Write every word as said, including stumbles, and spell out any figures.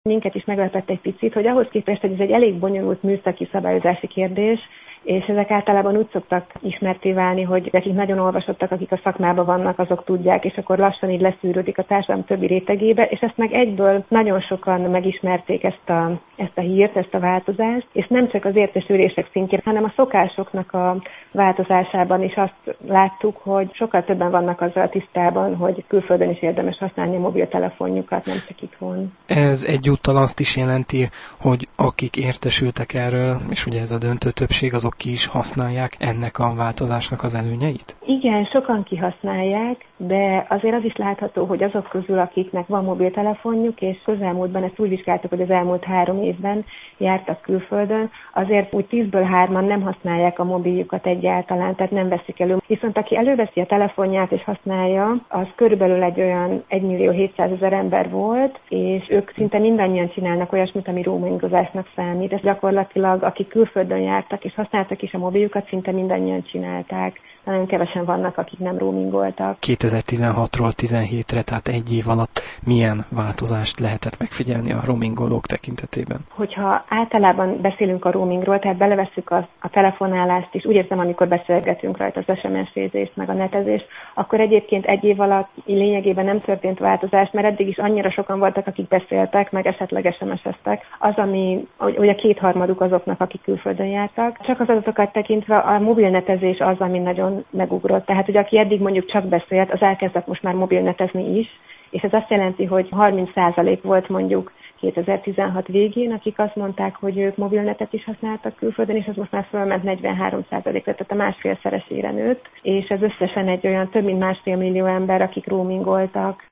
Minket is meglepett egy picit, hogy ahhoz képest, hogy ez egy elég bonyolult műszaki szabályozási kérdés, és ezek általában úgy szoktak ismertté válni, hogy akik nagyon olvasottak, akik a szakmában vannak, azok tudják, és akkor lassan így leszűrődik a társadalom többi rétegébe, és ezt meg egyből nagyon sokan megismerték ezt a, ezt a hírt, ezt a változást, és nem csak az értesülések szintjén, hanem a szokásoknak a változásában is azt láttuk, hogy sokkal többen vannak azzal tisztában, hogy külföldön is érdemes használni a mobiltelefonjukat, nem csak itthon. Ez egyúttal azt is jelenti, hogy akik értesültek erről, és ugye ez a döntő többség, azok ki is használják ennek a változásnak az előnyeit? Igen, sokan kihasználják, de azért az is látható, hogy azok közül, akiknek van mobiltelefonjuk, és közelmúltban ezt úgy vizsgáltuk, hogy az elmúlt három évben jártak külföldön, azért úgy tízből hárman nem használják a mobiljukat egyáltalán, tehát nem veszik elő. Viszont aki előveszi a telefonját és használja, az körülbelül egy olyan egymillió hétszázezer ember volt, és ők szinte mindannyian csinálnak olyasmit, ami roamingozásnak számít. Ez gyakorlatilag, akik külföldön jártak és használtak is a mobiljukat, szinte mindannyian csinálták. Nagyon kevesen vannak, akik nem roamingoltak. kétezer-tizenhatról tizenhétre, tehát egy év alatt milyen változást lehetett megfigyelni a roamingolók tekintetében? Hogyha általában beszélünk a roamingról, tehát belevesszük a, a telefonálást is, úgy érzem, amikor beszélgetünk rajta, az es em es-ézést, meg a netezést, akkor egyébként egy év alatt lényegében nem történt változás, mert eddig is annyira sokan voltak, akik beszéltek, meg esetleg es em es-eztek. Az, ami, hogy a kétharmaduk azoknak, akik külföldön jártak. Csak az adatokat tekintve a mobilnetezés az, ami nagyon megugrott. Tehát, hogy aki eddig mondjuk csak beszélt, az elkezdett most már mobilnetezni is, és ez azt jelenti, hogy harminc százalék volt mondjuk kétezer-tizenhat végén, akik azt mondták, hogy ők mobilnetet is használtak külföldön, és ez most már fölment negyvenhárom százalékra, tehát a másfélszeresére nőtt, és ez összesen egy olyan több mint másfél millió ember, akik roamingoltak.